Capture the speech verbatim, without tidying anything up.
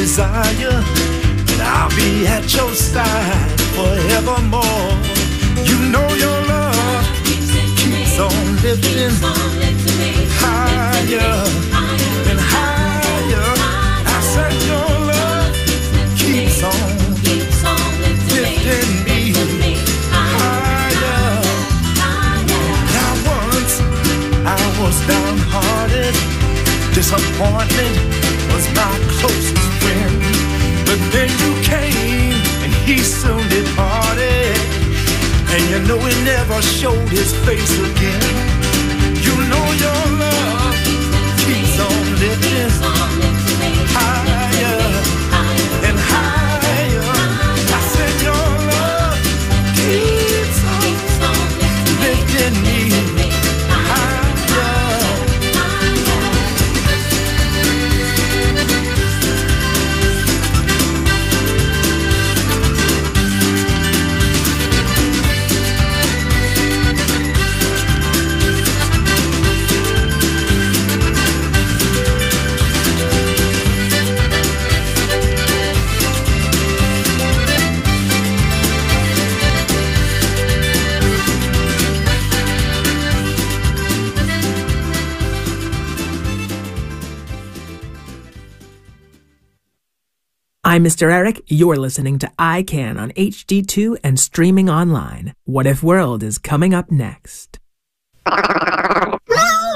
desire, and I'll be at your side forevermore. You know your love keeps on lifting higher and higher. I said your love keeps on lifting me higher. Now once I was downhearted, disappointment was my closest friend. But then you came and he soon departed, and you know he never showed his face again. You know your love keeps on lifting higher and higher. I said your love keeps on lifting me higher. I'm Mister Eric. You're listening to I Can on H D two and streaming online. What If World is coming up next.